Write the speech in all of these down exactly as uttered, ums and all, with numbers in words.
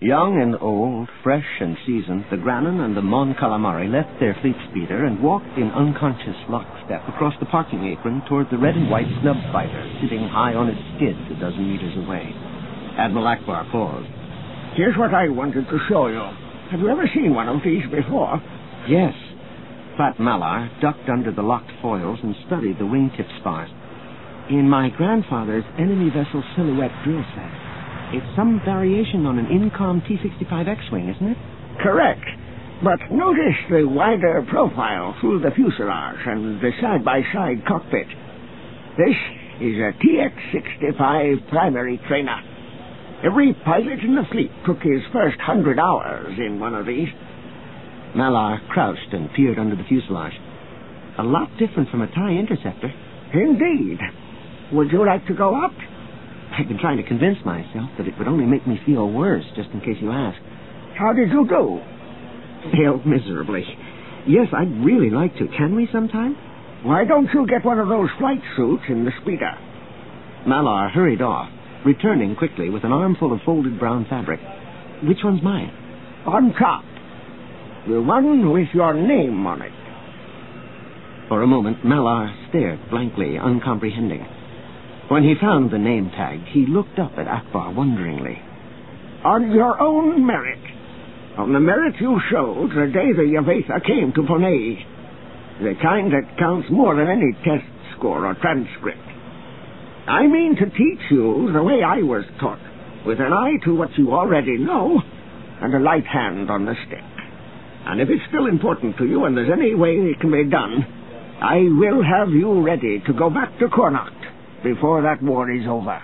Young and old, fresh and seasoned, the Grannon and the Mon Calamari left their fleet speeder and walked in unconscious lockstep across the parking apron toward the red and white snub fighter, sitting high on its skids a dozen meters away. Admiral Akbar paused. Here's what I wanted to show you. Have you ever seen one of these before? Yes. Fat Malar ducked under the locked foils and studied the wingtip spars. In my grandfather's enemy vessel silhouette drill set. It's some variation on an Incom T sixty-five X-Wing, isn't it? Correct. But notice the wider profile through the fuselage and the side-by-side cockpit. This is a T X sixty-five primary trainer. Every pilot in the fleet took his first hundred hours in one of these. Malar crouched and peered under the fuselage. A lot different from a TIE Interceptor. Indeed. Would you like to go up? I've been trying to convince myself that it would only make me feel worse, just in case you ask. How did you do? Failed miserably. Yes, I'd really like to. Can we sometime? Why don't you get one of those flight suits in the speeder? Malar hurried off, returning quickly with an armful of folded brown fabric. Which one's mine? On top. The one with your name on it. For a moment, Malar stared blankly, uncomprehending. When he found the name tag, he looked up at Akbar wonderingly. On your own merit. On the merit you showed the day the Yvetha came to Poney. The kind that counts more than any test score or transcript. I mean to teach you the way I was taught, with an eye to what you already know, and a light hand on the stick. And if it's still important to you and there's any way it can be done, I will have you ready to go back to Connacht before that war is over.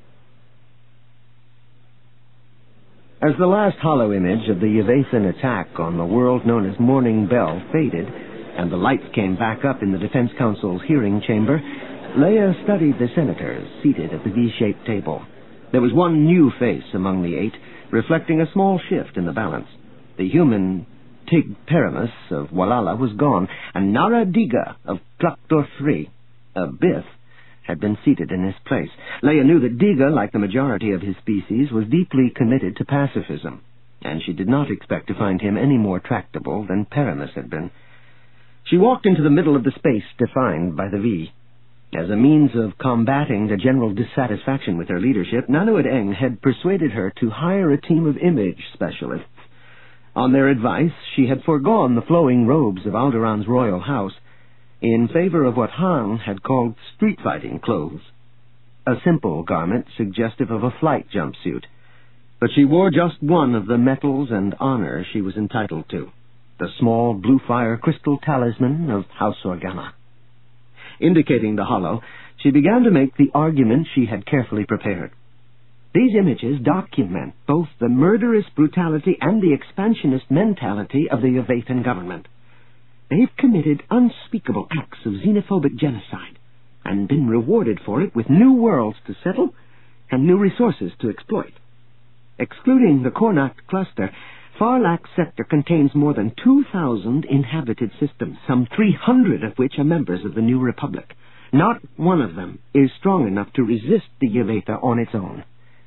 As the last hollow image of the Yvethan attack on the world known as Morning Bell faded, and the lights came back up in the Defense Council's hearing chamber, Leia studied the senators seated at the V-shaped table. There was one new face among the eight, reflecting a small shift in the balance. The human Tig Perimus of Walala was gone, and Nara Diga of Traktor three, a Biff, had been seated in his place. Leia knew that Diga, like the majority of his species, was deeply committed to pacifism, and she did not expect to find him any more tractable than Perimus had been. She walked into the middle of the space defined by the V. As a means of combating the general dissatisfaction with her leadership, Nanoed Eng had persuaded her to hire a team of image specialists. On their advice, she had foregone the flowing robes of Alderaa's royal house in favor of what Han had called street-fighting clothes, a simple garment suggestive of a flight jumpsuit. But she wore just one of the medals and honor she was entitled to, the small blue-fire crystal talisman of House Organa. Indicating the hollow, she began to make the argument she had carefully prepared. These images document both the murderous brutality and the expansionist mentality of the Yvethan government. They've committed unspeakable acts of xenophobic genocide and been rewarded for it with new worlds to settle and new resources to exploit. Excluding the Connacht cluster, Farlak sector contains more than two thousand inhabited systems, some three hundred of which are members of the New Republic. Not one of them is strong enough to resist the Yvetha on its own.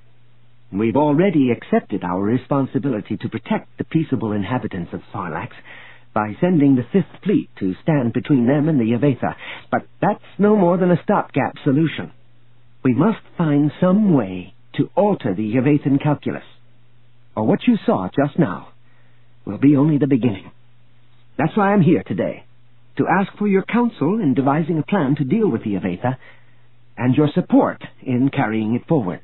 We've already accepted our responsibility to protect the peaceable inhabitants of Sarlax by sending the Fifth Fleet to stand between them and the Yvetha, but that's no more than a stopgap solution. We must find some way to alter the Yvethan calculus, or what you saw just now will be only the beginning. That's why I'm here today, to ask for your counsel in devising a plan to deal with the Yvetha, and your support in carrying it forward.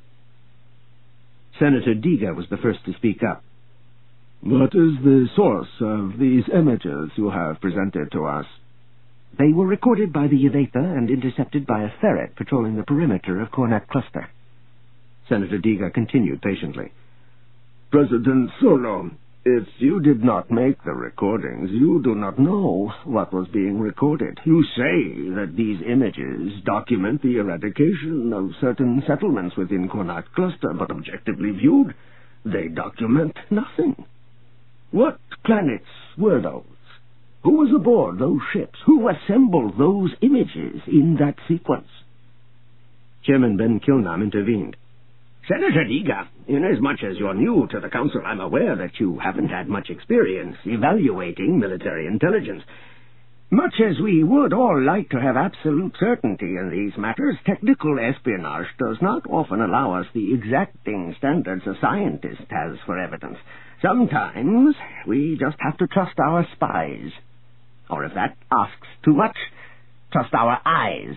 Senator Diga was the first to speak up. What is the source of these images you have presented to us? They were recorded by the Yvetha and intercepted by a ferret patrolling the perimeter of Cornac Cluster. Senator Diga continued patiently. President Solo, if you did not make the recordings, you do not know what was being recorded. You say that these images document the eradication of certain settlements within Cornac Cluster, but objectively viewed, they document nothing. What planets were those? Who was aboard those ships? Who assembled those images in that sequence? Chairman Ben Kilnam intervened. Senator Diga, inasmuch as you're new to the council, I'm aware that you haven't had much experience evaluating military intelligence. Much as we would all like to have absolute certainty in these matters, technical espionage does not often allow us the exacting standards a scientist has for evidence. Sometimes we just have to trust our spies. Or if that asks too much, trust our eyes.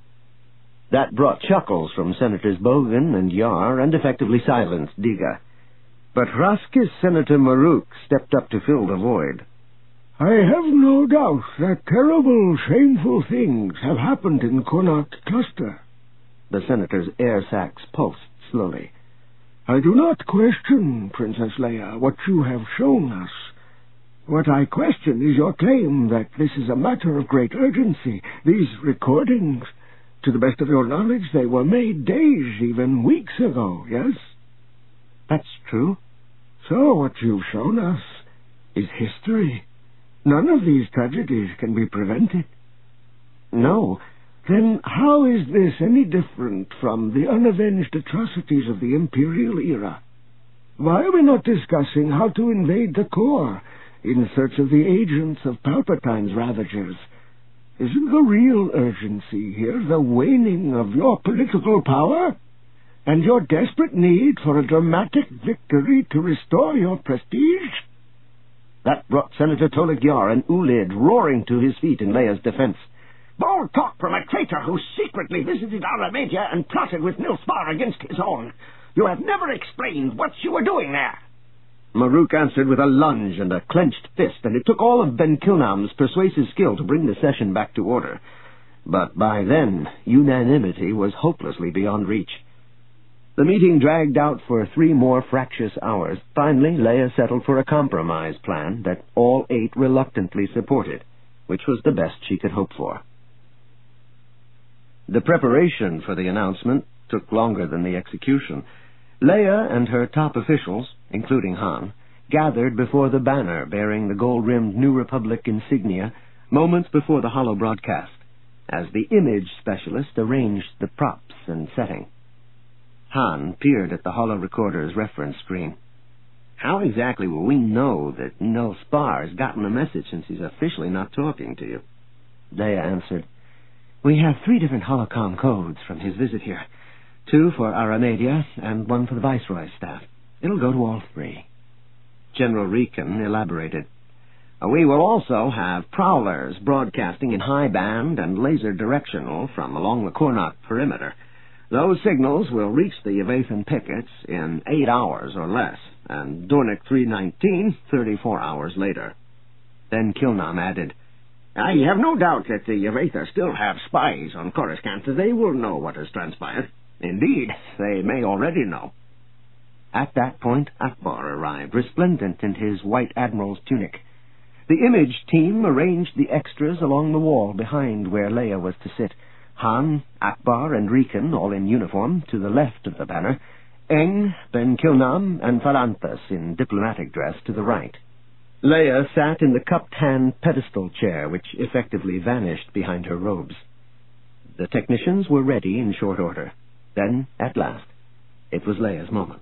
That brought chuckles from Senators Bogan and Yar and effectively silenced Diga. But Hraskis Senator Maruk stepped up to fill the void. I have no doubt that terrible, shameful things have happened in Connaught Cluster. The senator's air sacs pulsed slowly. I do not question, Princess Leia, what you have shown us. What I question is your claim that this is a matter of great urgency. These recordings, to the best of your knowledge, they were made days, even weeks ago, yes? That's true. So what you've shown us is history. None of these tragedies can be prevented. No. Then how is this any different from the unavenged atrocities of the Imperial era? Why are we not discussing how to invade the core in search of the agents of Palpatine's ravagers? Isn't the real urgency here the waning of your political power and your desperate need for a dramatic victory to restore your prestige? That brought Senator Tolik Yar and Ulid roaring to his feet in Leia's defense. Bold talk from a traitor who secretly visited Aramedia and plotted with Nil Spar against his own. You have never explained what you were doing there. Maruk answered with a lunge and a clenched fist, and it took all of Ben Kilnam's persuasive skill to bring the session back to order. But by then, unanimity was hopelessly beyond reach. The meeting dragged out for three more fractious hours. Finally, Leia settled for a compromise plan that all eight reluctantly supported, which was the best she could hope for. The preparation for the announcement took longer than the execution. Leia and her top officials, including Han, gathered before the banner bearing the gold-rimmed New Republic insignia moments before the holo broadcast, as the image specialist arranged the props and setting. Han peered at the holo recorder's reference screen. How exactly will we know that Nil Spar's gotten the message since he's officially not talking to you? Leia answered, We have three different holocom codes from his visit here. Two for Aramedia and one for the Viceroy's staff. It'll go to all three. General Riken elaborated. We will also have prowlers broadcasting in high band and laser directional from along the Connaught perimeter. Those signals will reach the Yvathan pickets in eight hours or less, and Dornick three nineteen thirty-four hours later. Then Kilnam added, I have no doubt that the Yvatha still have spies on Coruscant. They will know what has transpired. Indeed, they may already know. At that point, Akbar arrived, resplendent in his white admiral's tunic. The image team arranged the extras along the wall behind where Leia was to sit. Han, Akbar, and Riken, all in uniform, to the left of the banner. Eng, Ben Kilnam, and Faranthas in diplomatic dress to the right. Leia sat in the cupped-hand pedestal chair, which effectively vanished behind her robes. The technicians were ready in short order. Then, at last, it was Leia's moment.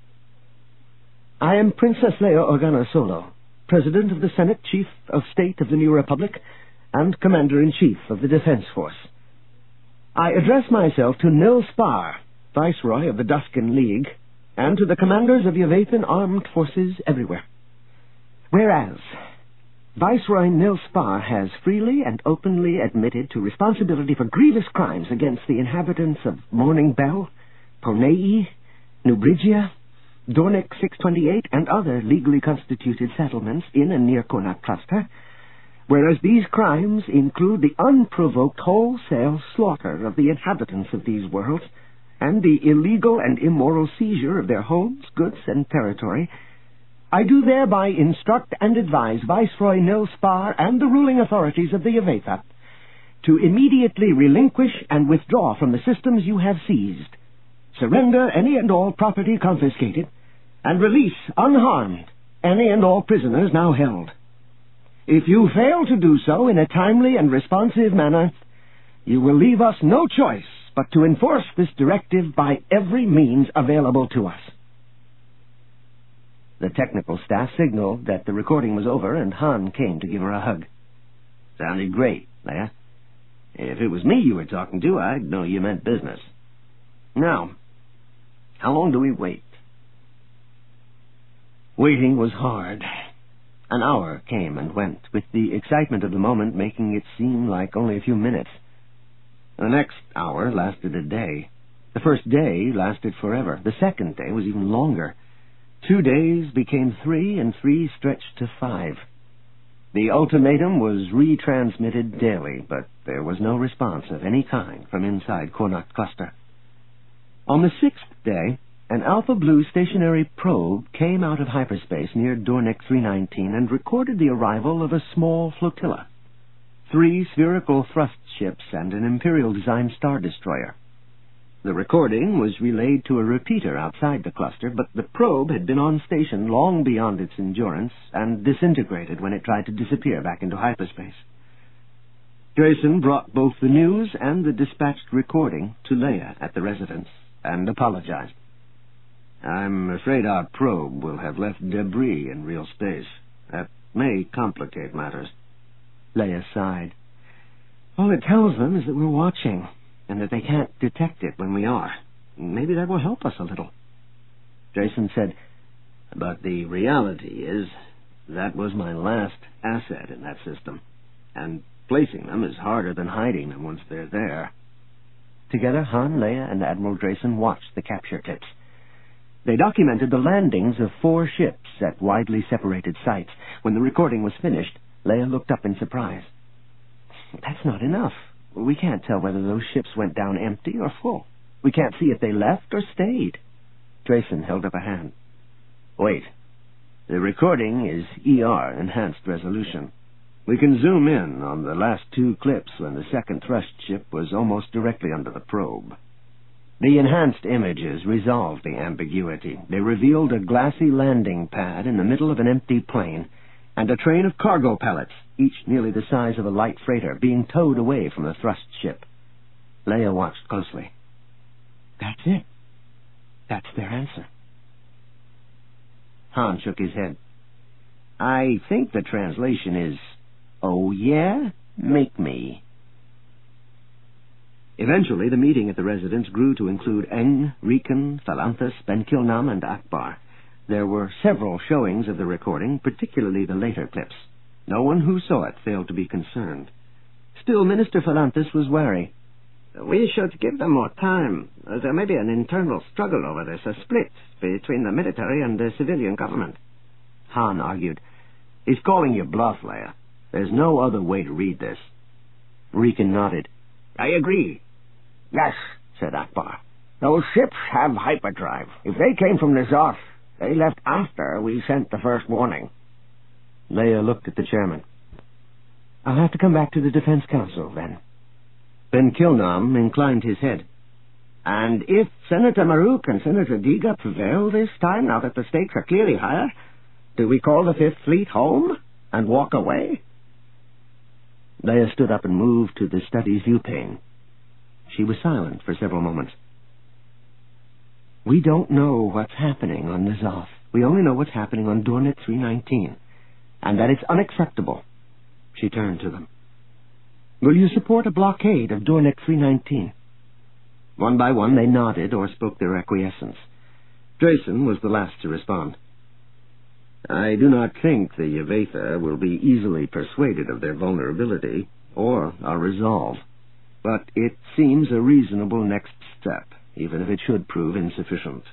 I am Princess Leia Organa Solo, President of the Senate, Chief of State of the New Republic, and Commander-in-Chief of the Defense Force. I address myself to Nil Spar, Viceroy of the Duscan League, and to the commanders of Yvathan armed forces everywhere. Whereas, Viceroy Nil Spar has freely and openly admitted to responsibility for grievous crimes against the inhabitants of Morning Bell, Ponei, New Bridgia, Dornick six twenty-eight, and other legally constituted settlements in and near Connaught Cluster, whereas these crimes include the unprovoked wholesale slaughter of the inhabitants of these worlds, and the illegal and immoral seizure of their homes, goods, and territory, I do thereby instruct and advise Viceroy Nil Spar and the ruling authorities of the Yvatha to immediately relinquish and withdraw from the systems you have seized, surrender any and all property confiscated, and release unharmed any and all prisoners now held. If you fail to do so in a timely and responsive manner, you will leave us no choice but to enforce this directive by every means available to us. The technical staff signaled that the recording was over, and Han came to give her a hug. Sounded great, Leia. If it was me you were talking to, I'd know you meant business. Now, how long do we wait? Waiting was hard. An hour came and went, with the excitement of the moment making it seem like only a few minutes. The next hour lasted a day. The first day lasted forever. The second day was even longer. Two days became three, and three stretched to five. The ultimatum was retransmitted daily, but there was no response of any kind from inside Connacht Cluster. On the sixth day, an Alpha Blue stationary probe came out of hyperspace near Dornick three nineteen and recorded the arrival of a small flotilla. Three spherical thrust ships and an Imperial-designed Star Destroyer. The recording was relayed to a repeater outside the cluster, but the probe had been on station long beyond its endurance and disintegrated when it tried to disappear back into hyperspace. Drayson brought both the news and the dispatched recording to Leia at the residence and apologized. I'm afraid our probe will have left debris in real space. That may complicate matters. Leia sighed. All it tells them is that we're watching, and that they can't detect it when we are. Maybe that will help us a little. Drayson said, but the reality is that was my last asset in that system, and placing them is harder than hiding them once they're there. Together, Han, Leia, and Admiral Drayson watched the capture tips. They documented the landings of four ships at widely separated sites. When the recording was finished, Leia looked up in surprise. That's not enough. We can't tell whether those ships went down empty or full. We can't see if they left or stayed. Drayson held up a hand. Wait. The recording is E R, enhanced resolution. We can zoom in on the last two clips when the second thrust ship was almost directly under the probe. The enhanced images resolved the ambiguity. They revealed a glassy landing pad in the middle of an empty plain, and a train of cargo pallets, each nearly the size of a light freighter, being towed away from the thrust ship. Leia watched closely. That's it. That's their answer. Han shook his head. I think the translation is, oh yeah? Make me. Eventually, the meeting at the residence grew to include Eng, Riken, Phalanthus, Ben Kilnam, and Akbar. There were several showings of the recording, particularly the later clips. No one who saw it failed to be concerned. Still, Minister Phalanthus was wary. We should give them more time. There may be an internal struggle over this, a split between the military and the civilian government. Han argued. He's calling you bluff, Leia. There's no other way to read this. Riken nodded. I agree. Yes, said Akbar. Those ships have hyperdrive. If they came from the Zoth, they left after we sent the first warning. Leia looked at the chairman. I'll have to come back to the Defense Council, then. Ben Kilnam inclined his head. And if Senator Maruk and Senator Diga prevail this time, now that the stakes are clearly higher, do we call the Fifth Fleet home and walk away? Leia stood up and moved to the study's viewpane. She was silent for several moments. We don't know what's happening on the Zoth. We only know what's happening on Dornick three nineteen, and that it's unacceptable. She turned to them. Will you support a blockade of Dornick three nineteen? One by one they nodded or spoke their acquiescence. Drayson was the last to respond. I do not think the Yavetha will be easily persuaded of their vulnerability or our resolve, but it seems a reasonable next step, even if it should prove insufficient.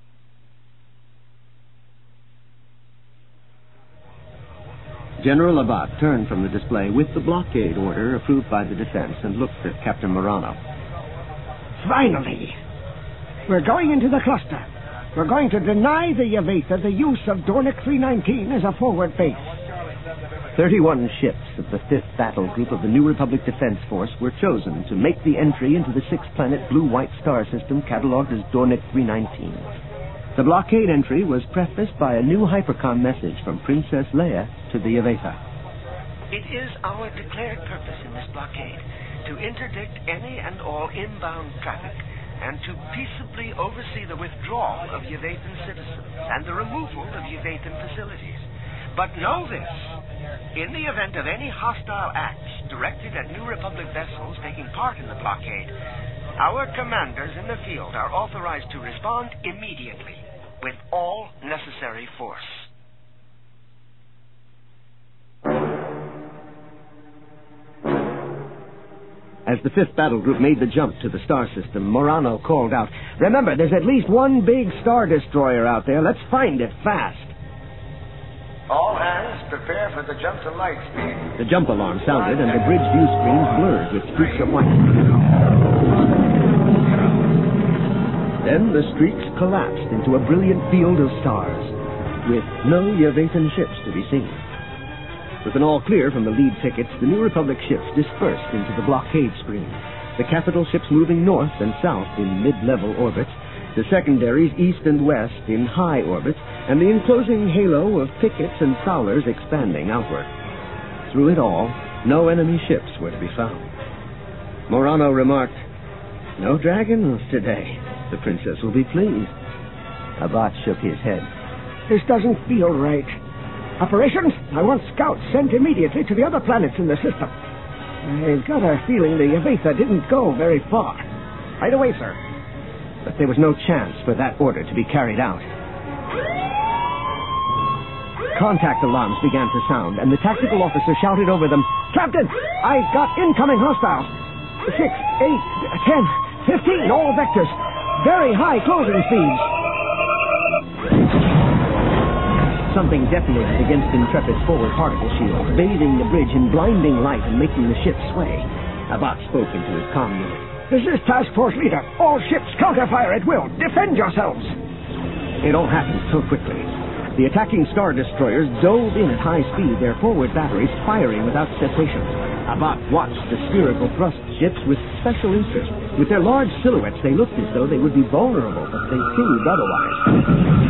General Abbott turned from the display with the blockade order approved by the defense and looked at Captain Morano. Finally! We're going into the cluster. We're going to deny the Yavetha the use of Dornick three nineteen as a forward base. Thirty-one ships of the fifth Battle Group of the New Republic Defense Force were chosen to make the entry into the six-planet Blue-White Star System catalogued as Dornick three nineteen. The blockade entry was prefaced by a new hypercom message from Princess Leia to the Yavetha. It is our declared purpose in this blockade to interdict any and all inbound traffic and to peaceably oversee the withdrawal of Yvethan citizens and the removal of Yvethan facilities. But know this, in the event of any hostile acts directed at New Republic vessels taking part in the blockade, our commanders in the field are authorized to respond immediately with all necessary force. As the fifth Battle Group made the jump to the star system, Morano called out, "Remember, there's at least one big star destroyer out there. Let's find it fast." All hands, prepare for the jump to light speed. The jump alarm sounded, and the bridge view screens blurred with streaks of white. Then the streaks collapsed into a brilliant field of stars, with no Yvethan ships to be seen. With an all clear from the lead pickets, the New Republic ships dispersed into the blockade screen. The capital ships moving north and south in mid-level orbits, the secondaries east and west in high orbits, and the enclosing halo of pickets and prowlers expanding outward. Through it all, no enemy ships were to be found. Morano remarked, "No dragons today. The princess will be pleased." Abbott shook his head. This doesn't feel right. Operations, I want scouts sent immediately to the other planets in the system. I've got a feeling the Yvetha didn't go very far. Right away, sir. But there was no chance for that order to be carried out. Contact alarms began to sound, and the tactical officer shouted over them, "Captain, I've got incoming hostiles. Six, eight, ten, fifteen, all vectors. Very high closing speeds." Something detonated against Intrepid's forward particle shield, bathing the bridge in blinding light and making the ship sway. Abbott spoke into his comm unit. "This is Task Force Leader. All ships counterfire at will. Defend yourselves." It all happened so quickly. The attacking star destroyers dove in at high speed, their forward batteries firing without cessation. Abbott watched the spherical thrust ships with special interest. With their large silhouettes, they looked as though they would be vulnerable, but they seemed otherwise.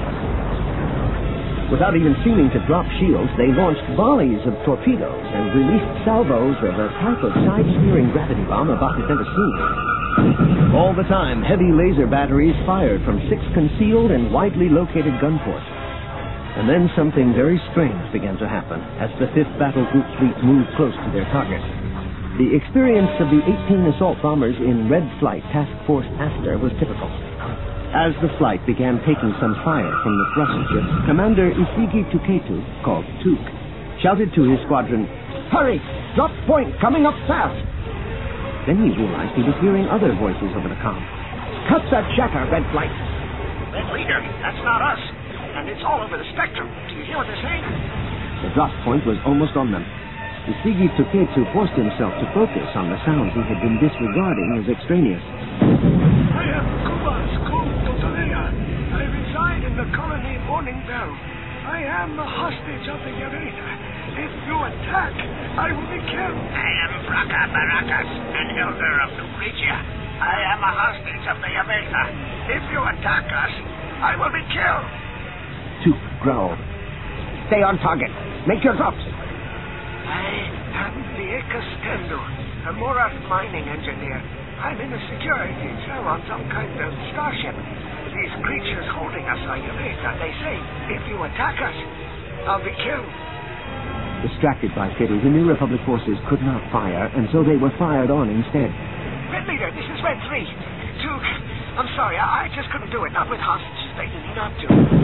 Without even seeming to drop shields, they launched volleys of torpedoes and released salvos of a type of side-steering gravity bomb Abbott had never seen. All the time, heavy laser batteries fired from six concealed and widely located gun ports. And then something very strange began to happen as the fifth Battle Group fleet moved close to their target. The experience of the eighteen assault bombers in Red Flight Task Force Aster was typical. As the flight began taking some fire from the thrust ships, Commander Isigi Tuketu, called Tuk, shouted to his squadron, "Hurry! Drop point coming up fast!" Then he realized he was hearing other voices over the comm. "Cut that chatter, Red Flight!" Red Leader, that's not us. And it's all over the spectrum. Do you hear what they're saying? The drop point was almost on them. Isigi Tuketu forced himself to focus on the sounds he had been disregarding as extraneous. "I am Kubas Kum Totalea. I reside in the colony Morning Bell. I am the hostage of the Yvetha. If you attack, I will be killed. I am Fraka Barakas, an elder of Lucretia. I am a hostage of the Yvetha. If you attack us, I will be killed." Tuk growled. "Stay on target. Make your drops." I am Vieka Stendu, a Morat mining engineer. I'm in a security cell on some kind of starship. These creatures holding us are Yvetha. They say, if you attack us, I'll be killed. Distracted by pity, the New Republic forces could not fire, and so they were fired on instead. Red Leader, this is Red three. Tuk, I'm sorry, I, I just couldn't do it. Not with hostages begging me not to.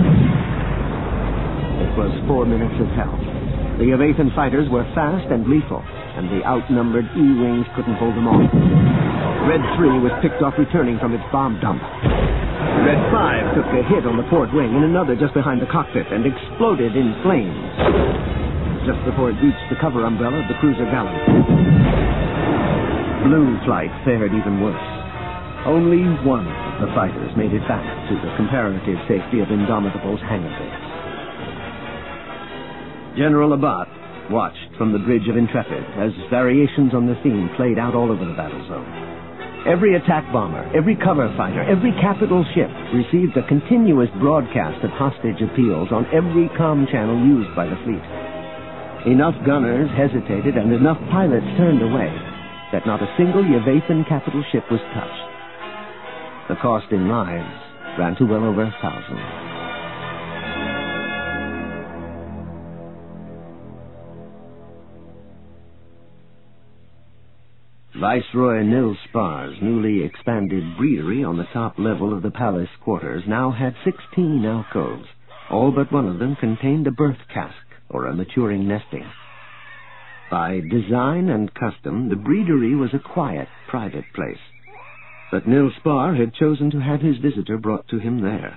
It was four minutes of hell. The Yvethan fighters were fast and lethal, and the outnumbered E-Wings couldn't hold them off. Red three was picked off returning from its bomb dump. Red five took a hit on the port wing and another just behind the cockpit and exploded in flames just before it reached the cover umbrella of the cruiser Gallant. Blue Flight fared even worse. Only one of the fighters made it back to the comparative safety of Indomitable's hangar base. General Abbott watched from the bridge of Intrepid as variations on the theme played out all over the battle zone. Every attack bomber, every cover fighter, every capital ship received a continuous broadcast of hostage appeals on every comm channel used by the fleet. Enough gunners hesitated and enough pilots turned away. that not a single Yvathan capital ship was touched. The cost in lives ran to well over a thousand. Viceroy Nils Spar's newly expanded breedery on the top level of the palace quarters now had sixteen alcoves. All but one of them contained a birth cask, or a maturing nesting. By design and custom, the breedery was a quiet, private place. But Nils Spar had chosen to have his visitor brought to him there.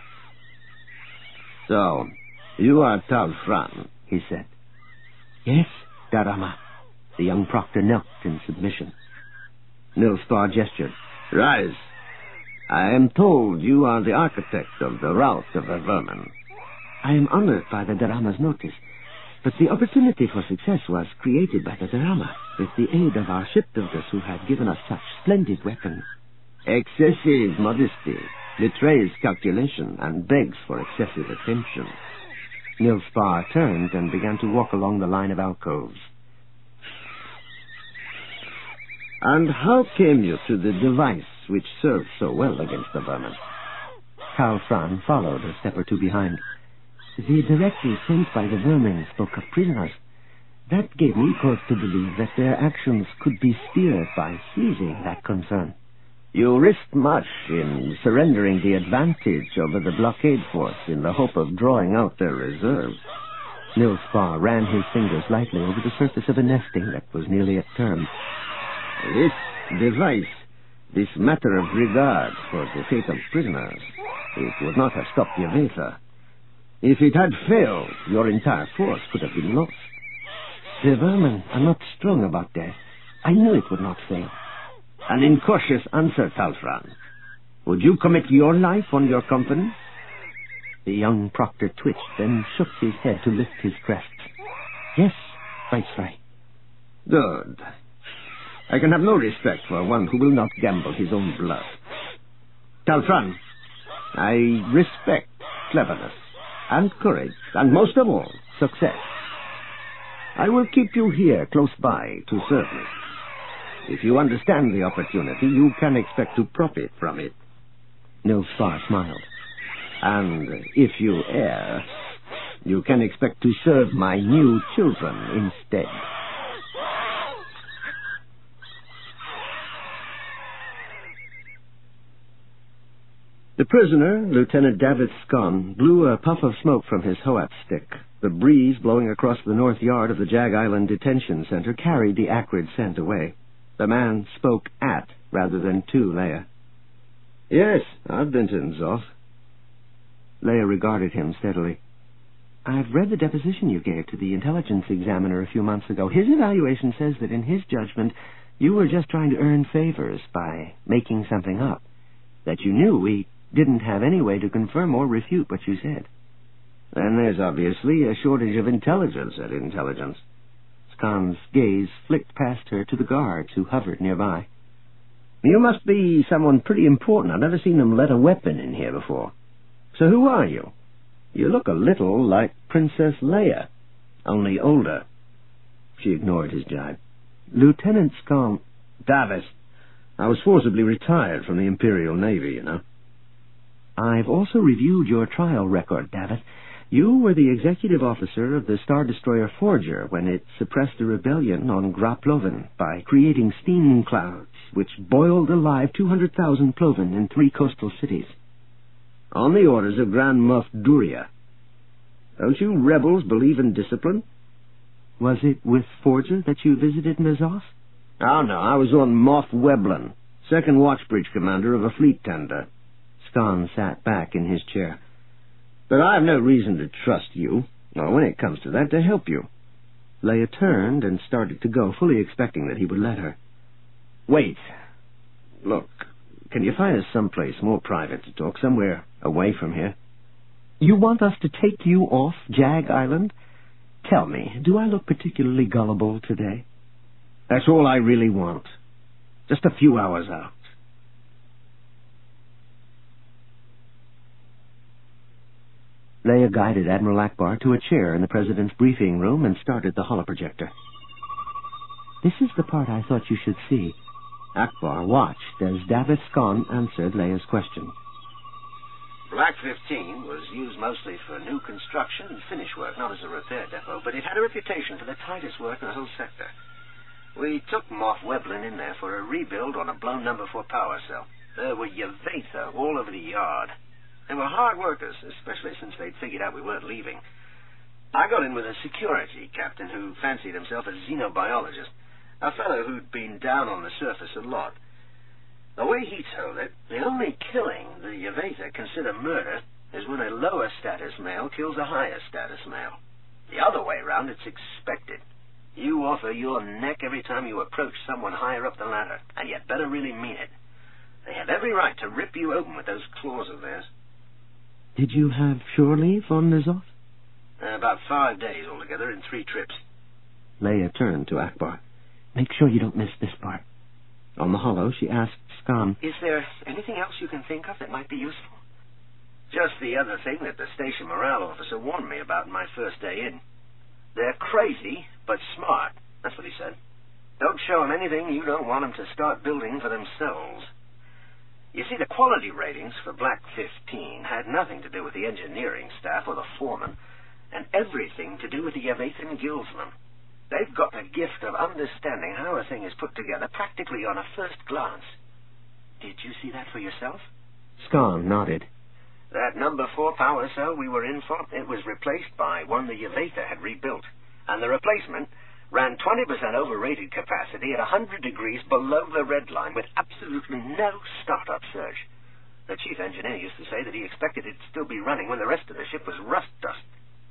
So, you are Talfran, he said. Yes, Darama. The young proctor knelt in submission. Nils Spar gestured. Rise. I am told you are the architect of the rout of the vermin. I am honored by the Darama's notice, but the opportunity for success was created by the Darama, with the aid of our shipbuilders who had given us such splendid weapons. Excessive modesty betrays calculation and begs for excessive attention. Nils Spar turned and began to walk along the line of alcoves. And how came you to the device which served so well against the vermin? Talfran followed a step or two behind. The directive sent by the vermin spoke of prisoners. That gave me cause to believe that their actions could be steered by seizing that concern. You risked much in surrendering the advantage over the blockade force in the hope of drawing out their reserves. Nils Spar ran his fingers lightly over the surface of a nesting that was nearly at term. This device, this matter of regard for the fate of prisoners, it would not have stopped Yvatha. If it had failed, your entire force could have been lost. The vermin are not strong about death. I knew it would not fail. An incautious answer, Talfran. Would you commit your life on your company? The young proctor twitched, then shook his head to lift his crest. Yes, Viceroy. Good. I can have no respect for one who will not gamble his own blood. Talfran, I respect cleverness and courage, and most of all, success. I will keep you here close by to serve me. If you understand the opportunity, you can expect to profit from it. Nils Spar smiled. And if you err, you can expect to serve my new children instead. The prisoner, Lieutenant David Skon, blew a puff of smoke from his Hoat stick. The breeze blowing across the north yard of the Jag Island Detention Center carried the acrid scent away. The man spoke at, rather than to, Leia. Yes, I've been to N'Zoth. Leia regarded him steadily. I've read the deposition you gave to the intelligence examiner a few months ago. His evaluation says that in his judgment, you were just trying to earn favors by making something up. That you knew we didn't have any way to confirm or refute what you said. Then there's obviously a shortage of intelligence at intelligence. Skon's gaze flicked past her to the guards who hovered nearby. You must be someone pretty important. I've never seen them let a weapon in here before. So who are you? You look a little like Princess Leia, only older. She ignored his jibe. Lieutenant Skon... Davis. I was forcibly retired from the Imperial Navy, you know. I've also reviewed your trial record, Davis. You were the executive officer of the Star Destroyer Forger when it suppressed a rebellion on Gra Ploven by creating steam clouds, which boiled alive two hundred thousand Ploven in three coastal cities. On the orders of Grand Moff Duria. Don't you rebels believe in discipline? Was it with Forger that you visited N'Zoth? Oh, no, I was on Moff Weblin, second watchbridge commander of a fleet tender. Skon sat back in his chair. But I have no reason to trust you, or when it comes to that, to help you. Leia turned and started to go, fully expecting that he would let her. Wait. Look, can you find us someplace more private to talk, somewhere away from here? You want us to take you off Jag Island? Tell me, do I look particularly gullible today? That's all I really want. Just a few hours out. Leia guided Admiral Akbar to a chair in the President's briefing room and started the holoprojector. This is the part I thought you should see. Akbar watched as David Scon answered Leia's question. Black fifteen was used mostly for new construction and finish work, not as a repair depot, but it had a reputation for the tightest work in the whole sector. We took Moff Weblin in there for a rebuild on a blown number four power cell. There were Yvetha all over the yard. They were hard workers, especially since they'd figured out we weren't leaving. I got in with a security captain who fancied himself a xenobiologist, a fellow who'd been down on the surface a lot. The way he told it, the only killing the Yvetha consider murder is when a lower status male kills a higher status male. The other way round, it's expected. You offer your neck every time you approach someone higher up the ladder, and you'd better really mean it. They have every right to rip you open with those claws of theirs. Did you have shore leave on N'Zoth? Uh, about five days altogether in three trips. Leia turned to Akbar. Make sure you don't miss this part. On the hollow, she asked Scon, Is there anything else you can think of that might be useful? Just the other thing that the station morale officer warned me about in my first day in. They're crazy, but smart. That's what he said. Don't show them anything you don't want them to start building for themselves. You see, the quality ratings for Black fifteen had nothing to do with the engineering staff or the foreman, and everything to do with the Yvethan guildsmen. They've got the gift of understanding how a thing is put together practically on a first glance. Did you see that for yourself? Scon nodded. That number four power cell we were in for, it was replaced by one the Yvetha had rebuilt. And the replacement ran twenty percent overrated capacity at one hundred degrees below the red line with absolutely no startup surge. The chief engineer used to say that he expected it to still be running when the rest of the ship was rust dust.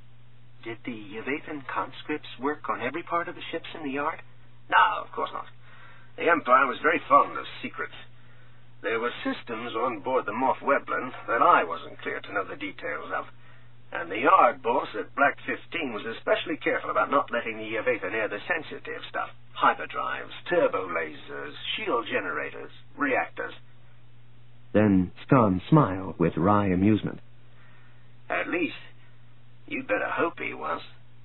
Did the Yvethan conscripts work on every part of the ships in the yard? No, of course not. The Empire was very fond of secrets. There were systems on board the Moff Weblin that I wasn't clear to know the details of. And the yard boss at Black fifteen was especially careful about not letting the Yvetha near the sensitive stuff. Hyperdrives, turbo lasers, shield generators, reactors. Then Scon smiled with wry amusement. At least, you'd better hope he was.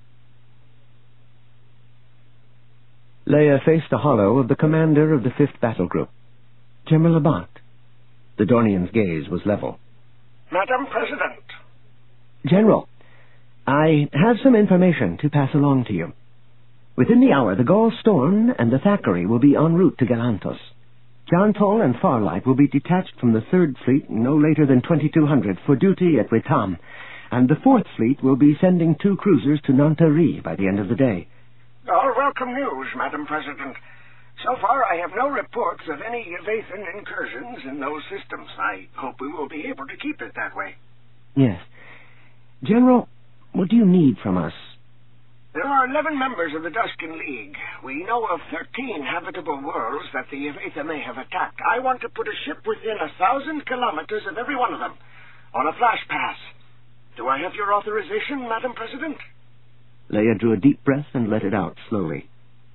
Leia faced the hollow of the commander of the fifth Battle Group, General Labat. The Dornian's gaze was level. Madam President. General, I have some information to pass along to you. Within the hour, the Gaul Storm and the Thackeray will be en route to Galantos. John Toll and Farlight will be detached from the Third Fleet no later than twenty-two hundred for duty at Witam, and the Fourth Fleet will be sending two cruisers to Nantarie by the end of the day. All welcome news, Madam President. So far, I have no reports of any Yvethan incursions in those systems. I hope we will be able to keep it that way. Yes. General, what do you need from us? There are eleven members of the Duskin League. We know of thirteen habitable worlds that the Yvetha may have attacked. I want to put a ship within a thousand kilometers of every one of them, on a flash pass. Do I have your authorization, Madam President? Leia drew a deep breath and let it out slowly.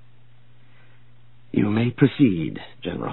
You may proceed, General.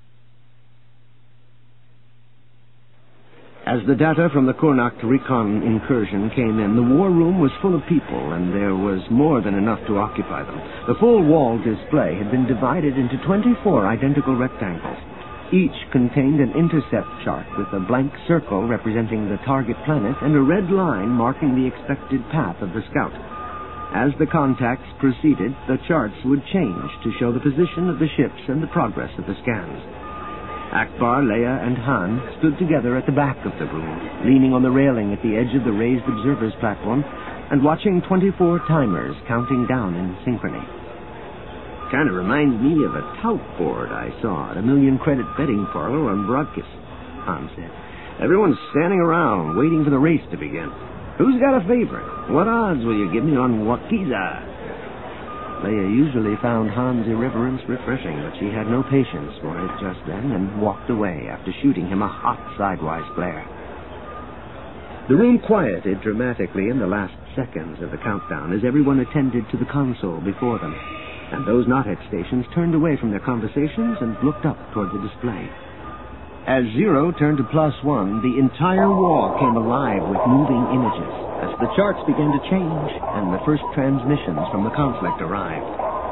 As the data from the Kornak recon incursion came in, the war room was full of people, and there was more than enough to occupy them. The full wall display had been divided into twenty-four identical rectangles. Each contained an intercept chart with a blank circle representing the target planet and a red line marking the expected path of the scout. As the contacts proceeded, the charts would change to show the position of the ships and the progress of the scans. Akbar, Leia, and Han stood together at the back of the room, leaning on the railing at the edge of the raised observer's platform and watching twenty-four timers counting down in synchrony. Kind of reminds me of a tout board I saw at a million-credit betting parlor on Broadcast, Han said. Everyone's standing around, waiting for the race to begin. Who's got a favorite? What odds will you give me on Wakiza? Leia usually found Han's irreverence refreshing, but she had no patience for it just then and walked away after shooting him a hot sidewise glare. The room quieted dramatically in the last seconds of the countdown as everyone attended to the console before them, and those not at stations turned away from their conversations and looked up toward the display. As zero turned to plus one, the entire wall came alive with moving images as the charts began to change and the first transmissions from the conflict arrived.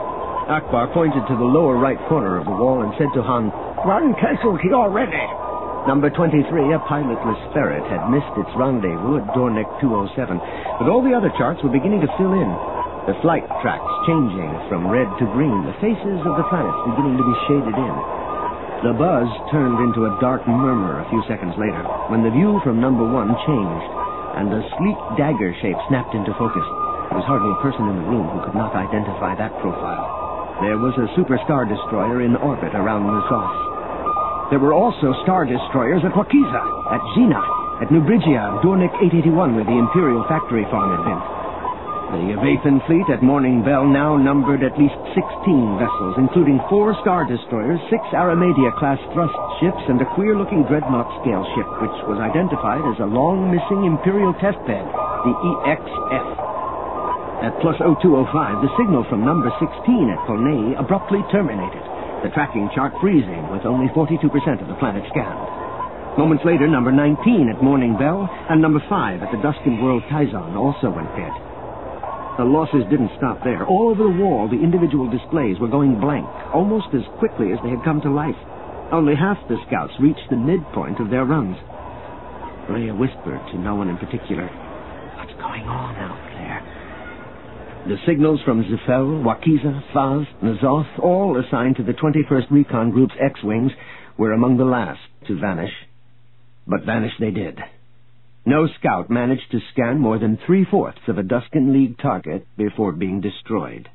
Akbar pointed to the lower right corner of the wall and said to Han, One casualty already. Number twenty-three, a pilotless ferret, had missed its rendezvous at Dornick two oh seven, but all the other charts were beginning to fill in. The flight tracks changing from red to green, the faces of the planets beginning to be shaded in. The buzz turned into a dark murmur a few seconds later, when the view from number one changed, and a sleek dagger shape snapped into focus. There was hardly a person in the room who could not identify that profile. There was a super star destroyer in orbit around Nusos. There were also star destroyers at Wakiza, at Xena, at New Bridgia, and Dornick eight eighty-one, where the Imperial factory farm had been. The Yvathan fleet at Morning Bell now numbered at least sixteen vessels, including four star destroyers, six Aramedia-class thrust ships, and a queer-looking dreadnought-scale ship, which was identified as a long-missing Imperial test bed, the E X F. At plus oh two oh five, the signal from number sixteen at Poney abruptly terminated, the tracking chart freezing with only forty-two percent of the planet scanned. Moments later, number nineteen at Morning Bell and number five at the Duskin World Taizon also went dead. The losses didn't stop there. All over the wall, the individual displays were going blank, almost as quickly as they had come to life. Only half the scouts reached the midpoint of their runs. Leia whispered to no one in particular, "What's going on out there?" The signals from Zefel, Wakiza, Faz, N'Zoth, all assigned to the twenty-first Recon Group's X-Wings, were among the last to vanish. But vanish they did. No scout managed to scan more than three-fourths of a Duskin League target before being destroyed.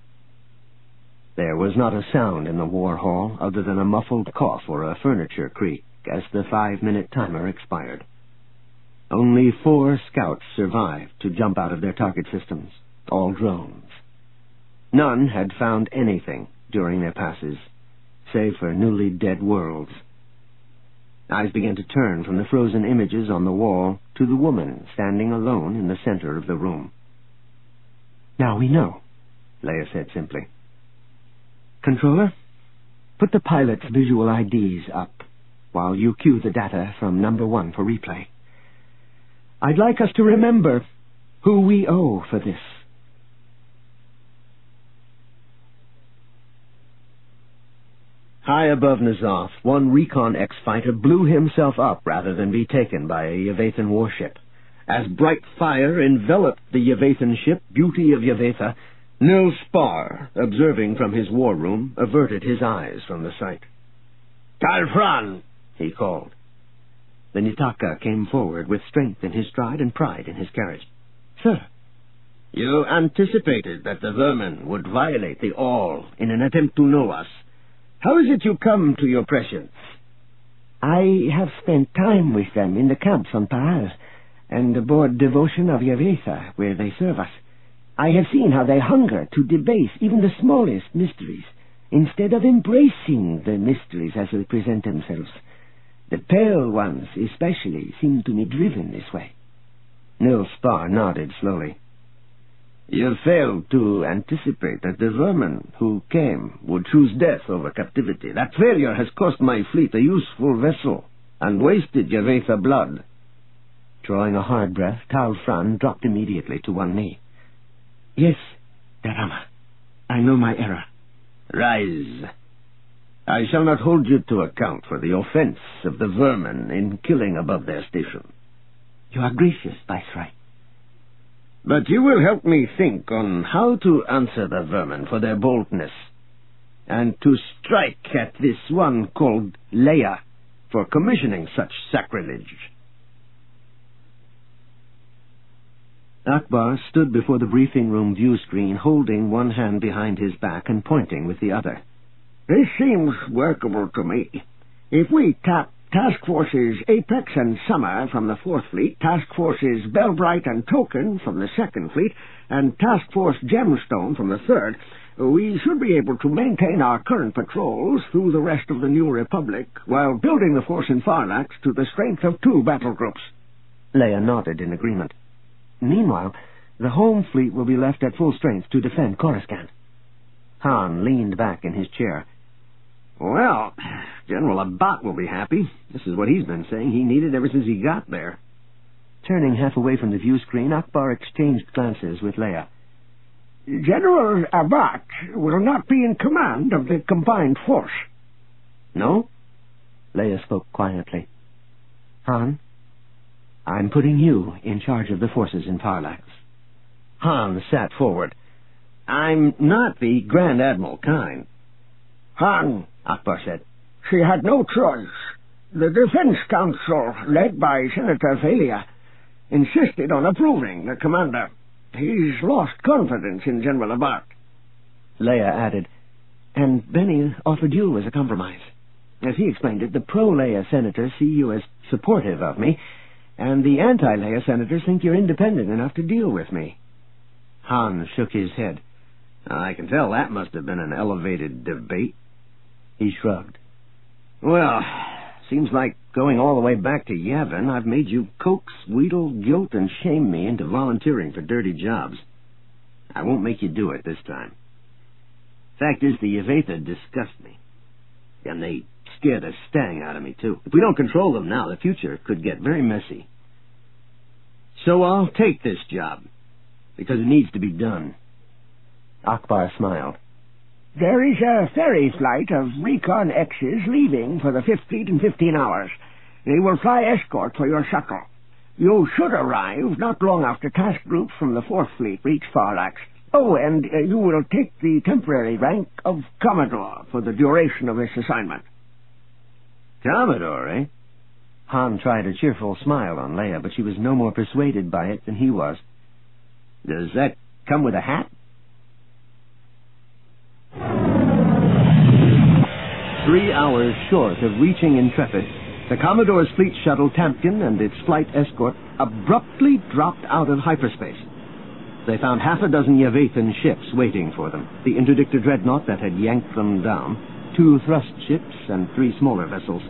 There was not a sound in the war hall other than a muffled cough or a furniture creak as the five-minute timer expired. Only four scouts survived to jump out of their target systems, all drones. None had found anything during their passes, save for newly dead worlds. Eyes began to turn from the frozen images on the wall to the woman standing alone in the center of the room. "Now we know," Leia said simply. "Controller, put the pilot's visual I Ds up while you cue the data from number one for replay. I'd like us to remember who we owe for this." High above N'Zoth, one Recon X-fighter blew himself up rather than be taken by a Yvathan warship. As bright fire enveloped the Yvathan ship, Beauty of Yvatha, Nil Spar, observing from his war room, averted his eyes from the sight. "Talfran!" he called. The Nitaka came forward with strength in his stride and pride in his carriage. "Sir." "You anticipated that the vermin would violate the All in an attempt to know us. How is it you come to your prescience?" "I have spent time with them in the camps on Pahal, and aboard Devotion of Yvatha, where they serve us. I have seen how they hunger to debase even the smallest mysteries, instead of embracing the mysteries as they present themselves. The pale ones, especially, seem to me driven this way." Nil Spar nodded slowly. "You failed to anticipate that the vermin who came would choose death over captivity. That failure has cost my fleet a useful vessel and wasted Yvatha blood." Drawing a hard breath, Talfran dropped immediately to one knee. "Yes, Darama, I know my error." "Rise. I shall not hold you to account for the offense of the vermin in killing above their station." "You are gracious, Viceroy." "But you will help me think on how to answer the vermin for their boldness, and to strike at this one called Leia for commissioning such sacrilege." Akbar stood before the briefing room view screen, holding one hand behind his back and pointing with the other. "This seems workable to me. If we tap Task Forces Apex and Summer from the Fourth Fleet, Task Forces Bellbright and Token from the Second Fleet, and Task Force Gemstone from the Third, we should be able to maintain our current patrols through the rest of the New Republic, while building the force in Farnax to the strength of two battle groups." Leia nodded in agreement. "Meanwhile, the home fleet will be left at full strength to defend Coruscant." Han leaned back in his chair. "Well, General Abbott will be happy. This is what he's been saying he needed ever since he got there." Turning half away from the view screen, Akbar exchanged glances with Leia. General Abbott will not be in command of the combined force. No? Leia spoke quietly. Han, I'm putting you in charge of the forces in Parallax. Han sat forward. I'm not the Grand Admiral kind. Han, Akbar said. She had no choice. The Defense Council, led by Senator Thalia, insisted on approving the commander. He's lost confidence in General Abbott. Leia added, and Benny offered you as a compromise. As he explained it, the pro-Leia senators see you as supportive of me, and the anti-Leia senators think you're independent enough to deal with me. Han shook his head. I can tell that must have been an elevated debate. He shrugged. Well, seems like going all the way back to Yavin, I've made you coax, wheedle, guilt, and shame me into volunteering for dirty jobs. I won't make you do it this time. Fact is, the Yvetha disgust me. And they scare the stang out of me, too. If we don't control them now, the future could get very messy. So I'll take this job, because it needs to be done. Akbar smiled. There is a ferry flight of Recon X's leaving for the Fifth Fleet in fifteen hours. They will fly escort for your shuttle. You should arrive not long after task groups from the Fourth Fleet reach Parallax. Oh, and uh, you will take the temporary rank of Commodore for the duration of this assignment. Commodore, eh? Han tried a cheerful smile on Leia, but she was no more persuaded by it than he was. Does that come with a hat? Three hours short of reaching Intrepid, the Commodore's fleet shuttle Tampion and its flight escort abruptly dropped out of hyperspace. They found half a dozen Yvethan ships waiting for them, the interdictor dreadnought that had yanked them down, two thrust ships, and three smaller vessels.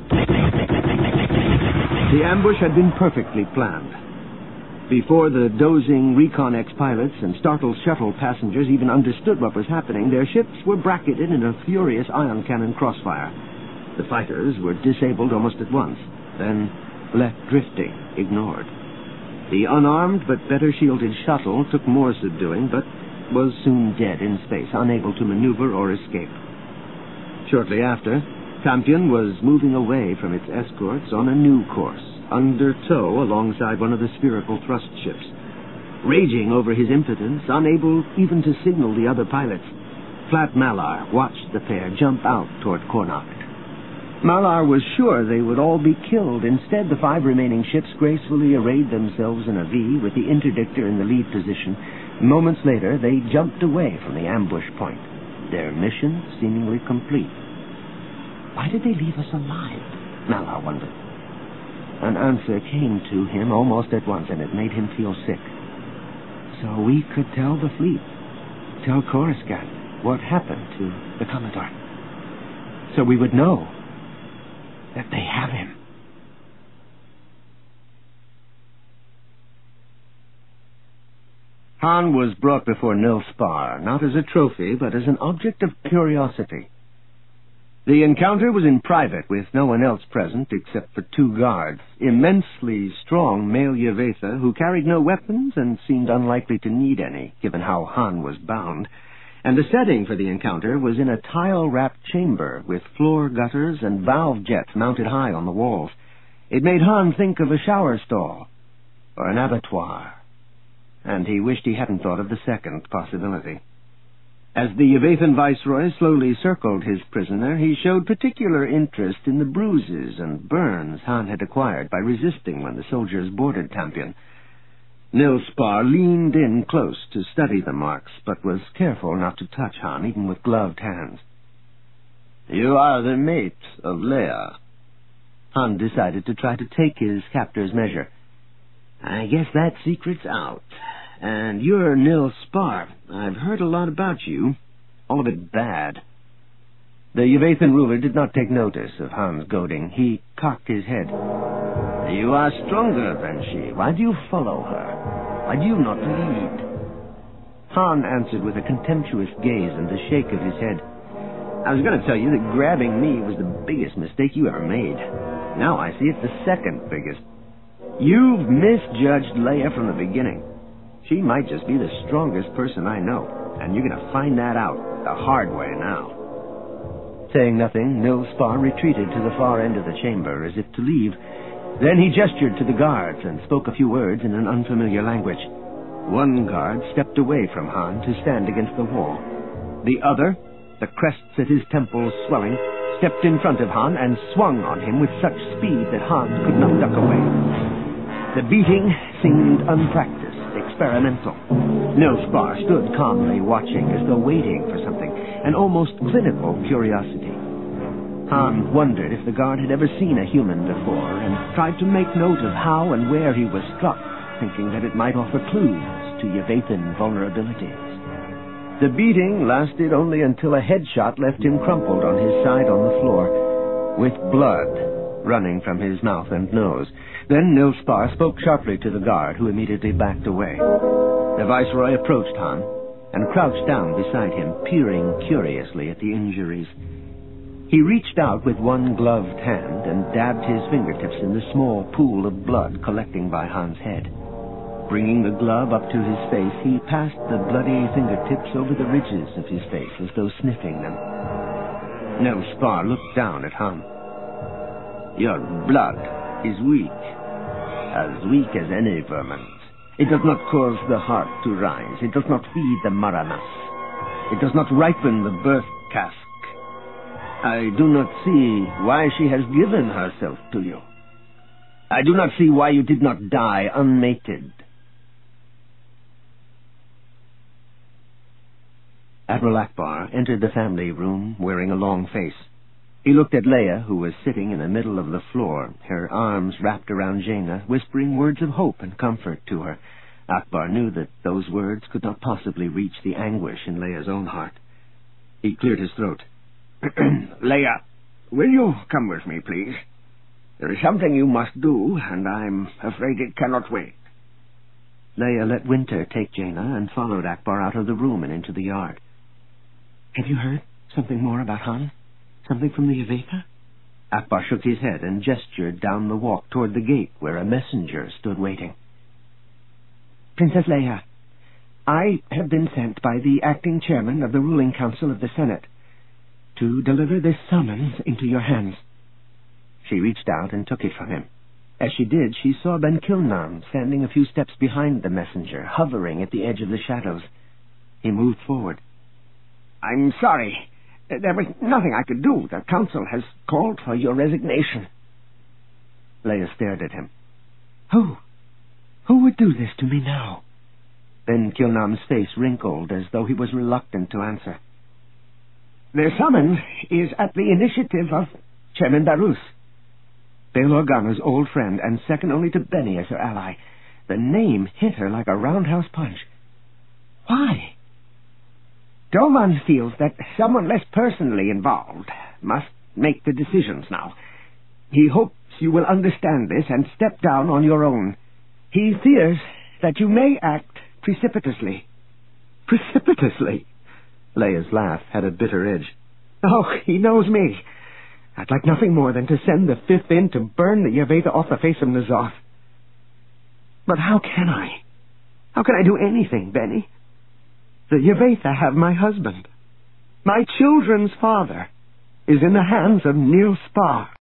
The ambush had been perfectly planned. Before the dozing Recon X pilots and startled shuttle passengers even understood what was happening, their ships were bracketed in a furious ion cannon crossfire. The fighters were disabled almost at once, then left drifting, ignored. The unarmed but better shielded shuttle took more subduing, but was soon dead in space, unable to maneuver or escape. Shortly after, Tampion was moving away from its escorts on a new course, under tow alongside one of the spherical thrust ships. Raging over his impotence, unable even to signal the other pilots, Flat Malar watched the pair jump out toward Connacht. Malar was sure they would all be killed. Instead, the five remaining ships gracefully arrayed themselves in a V with the interdictor in the lead position. Moments later, they jumped away from the ambush point, their mission seemingly complete. Why did they leave us alive? Malar wondered. An answer came to him almost at once, and it made him feel sick. So we could tell the fleet, tell Coruscant what happened to the Commodore. So we would know that they have him. Han was brought before Nil Spar, not as a trophy, but as an object of curiosity. The encounter was in private, with no one else present except for two guards, immensely strong male Yvetha who carried no weapons and seemed unlikely to need any, given how Han was bound. And the setting for the encounter was in a tile-wrapped chamber with floor gutters and valve jets mounted high on the walls. It made Han think of a shower stall or an abattoir, and he wished he hadn't thought of the second possibility. As the Yvethan viceroy slowly circled his prisoner, he showed particular interest in the bruises and burns Han had acquired by resisting when the soldiers boarded Tampion. Nil Spar leaned in close to study the marks, but was careful not to touch Han, even with gloved hands. You are the mate of Leia. Han decided to try to take his captor's measure. I guess that secret's out. And you're Nil Spar. I've heard a lot about you. All of it bad. The Yvethan ruler did not take notice of Han's goading. He cocked his head. You are stronger than she. Why do you follow her? Why do you not lead? Han answered with a contemptuous gaze and a shake of his head. I was going to tell you that grabbing me was the biggest mistake you ever made. Now I see it's the second biggest. You've misjudged Leia from the beginning. She might just be the strongest person I know. and you're going to find that out the hard way now. Saying nothing, Nils Spar retreated to the far end of the chamber as if to leave. Then he gestured to the guards and spoke a few words in an unfamiliar language. One guard stepped away from Han to stand against the wall. The other, the crests at his temples swelling, stepped in front of Han and swung on him with such speed that Han could not duck away. The beating seemed unpracticed, experimental. Nils Spar stood calmly watching as though waiting for something, an almost clinical curiosity. Han wondered if the guard had ever seen a human before and tried to make note of how and where he was struck, thinking that it might offer clues to Yvethan vulnerabilities. The beating lasted only until a headshot left him crumpled on his side on the floor, with blood running from his mouth and nose. Then Nils Spar spoke sharply to the guard, who immediately backed away. The Viceroy approached Han and crouched down beside him, peering curiously at the injuries. He reached out with one gloved hand and dabbed his fingertips in the small pool of blood collecting by Han's head. Bringing the glove up to his face, he passed the bloody fingertips over the ridges of his face as though sniffing them. Nils Spar looked down at Han. Your blood is weak, as weak as any vermin's. It does not cause the heart to rise. It does not feed the Maranas. It does not ripen the birth cask. I do not see why she has given herself to you. I do not see why you did not die unmated. Admiral Ackbar entered the family room wearing a long face. He looked at Leia, who was sitting in the middle of the floor, her arms wrapped around Jaina, whispering words of hope and comfort to her. Ackbar knew that those words could not possibly reach the anguish in Leia's own heart. He cleared his throat. Leia, will you come with me, please? There is something you must do, and I'm afraid it cannot wait. Leia let Winter take Jaina and followed Ackbar out of the room and into the yard. Have you heard something more about Han? Something from the Yvetha? Ackbar shook his head and gestured down the walk toward the gate where a messenger stood waiting. Princess Leia, I have been sent by the acting chairman of the ruling council of the Senate to deliver this summons into your hands. She reached out and took it from him. As she did, she saw Ben Kilnan standing a few steps behind the messenger, hovering at the edge of the shadows. He moved forward. I'm sorry. There was nothing I could do. The council has called for your resignation. Leia stared at him. Who? Who would do this to me now? Ben Kilnam's face wrinkled as though he was reluctant to answer. The summons is at the initiative of Chairman Barus. Bail Organa's old friend and second only to Benny as her ally. The name hit her like a roundhouse punch. Why? Dovan feels that someone less personally involved must make the decisions now. He hopes you will understand this and step down on your own. He fears that you may act precipitously. Precipitously? Leia's laugh had a bitter edge. Oh, he knows me. I'd like nothing more than to send the Fifth in to burn the Yvetha off the face of N'Zoth. But how can I? How can I do anything, Benny? The Yvetha have my husband. My children's father is in the hands of Nils Spar.